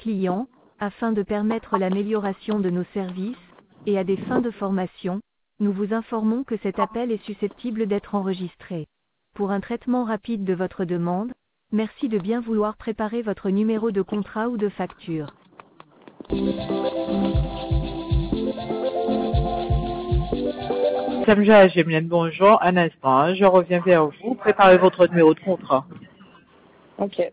clients, afin de permettre l'amélioration de nos services, et à des fins de formation, nous vous informons que cet appel est susceptible d'être enregistré. Pour un traitement rapide de votre demande, merci de bien vouloir préparer votre numéro de contrat ou de facture. Samja Gemlienne, bonjour. Un instant, hein, je reviens vers vous. Préparez votre numéro de contrat. Ok.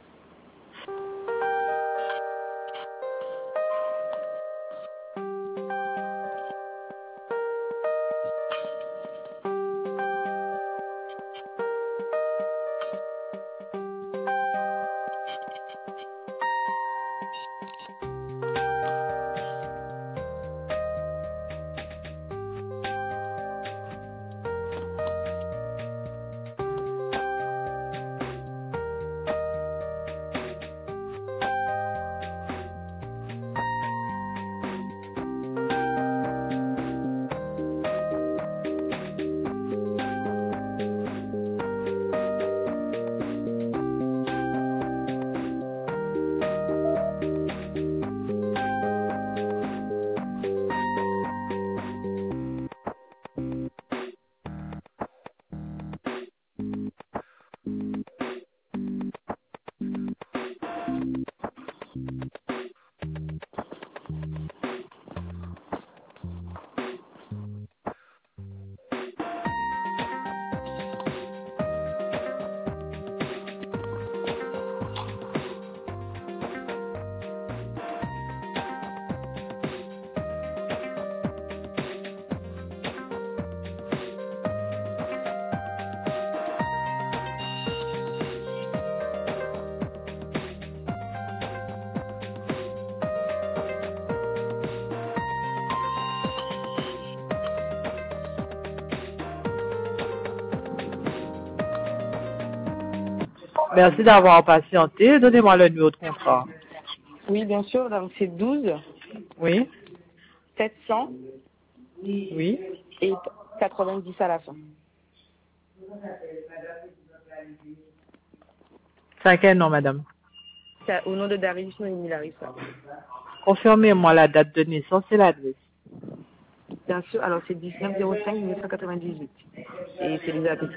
Merci d'avoir patienté. Donnez-moi le numéro de contrat. Oui, bien sûr. Donc, c'est 12 Oui, 700 oui. et 90 à la fin. C'est à quel nom, madame? C'est au nom de Darius Noémie Larissa. Confirmez-moi la date de naissance et l'adresse. Bien sûr. Alors, c'est 19/05/1998. Et c'est Elisabeth.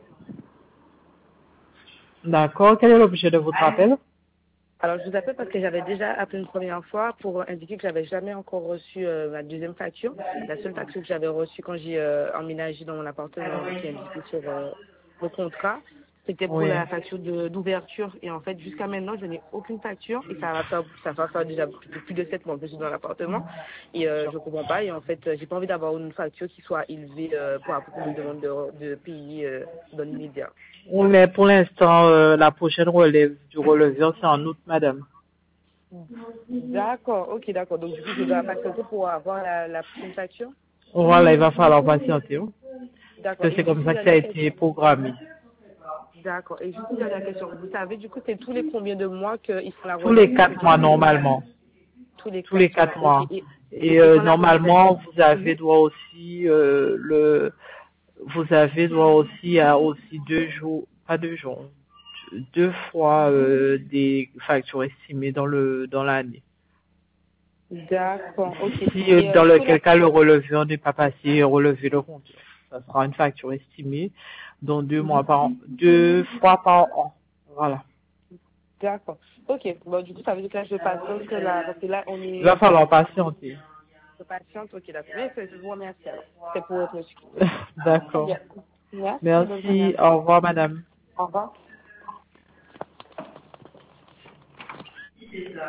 D'accord. Quel est l'objet de votre appel? Alors, je vous appelle parce que j'avais déjà appelé une première fois pour indiquer que j'avais jamais encore reçu ma deuxième facture. La seule facture que j'avais reçue quand j'ai emménagé dans mon appartement qui est indiqué sur le contrat, c'était pour Oui. la facture d'ouverture. Et en fait, jusqu'à maintenant, je n'ai aucune facture et ça va faire déjà plus de 7 mois que je suis dans l'appartement. Et je comprends pas. Et en fait, j'ai pas envie d'avoir une facture qui soit élevée pour rapport qu'on me demande de payer dans l'immédiat. Mais pour l'instant, la prochaine relève du releveur, c'est en août, madame. D'accord, ok, d'accord. Donc, du coup, je dois patienter pour avoir la prochaine facture. Voilà, il va falloir patienter. Hein. D'accord. Parce que Et c'est juste comme une ça que ça a dernière question. été programmé. D'accord. Et juste une dernière question. Vous savez, du coup, c'est tous les combien de mois qu'ils font la Tous les relève? 4 mois, normalement. Tous les Tous les 4 4 mois. Ok. mois. Et Et quand la relève est... normalement, vous avez Mhm. droit aussi vous avez droit aussi à aussi 2 jours, pas 2 jours, 2 fois des factures estimées dans l'année. D'accord, ok. Si Et dans du coup, lequel cas le releveur n'est pas passé, relever le compte. Ça sera une facture estimée dans 2 mois par an, 2 fois par an. Voilà. d'accord. Ok. Bon, du coup, ça veut dire que là, je patiente que là, parce que là, on Il va est... falloir patienter. Je patiente, ok, d'accord. Mais je vous remercie alors. C'est pour être monsieur. D'accord. Bien. Merci, bonne journée à Merci. vous. Au revoir, madame. Au revoir.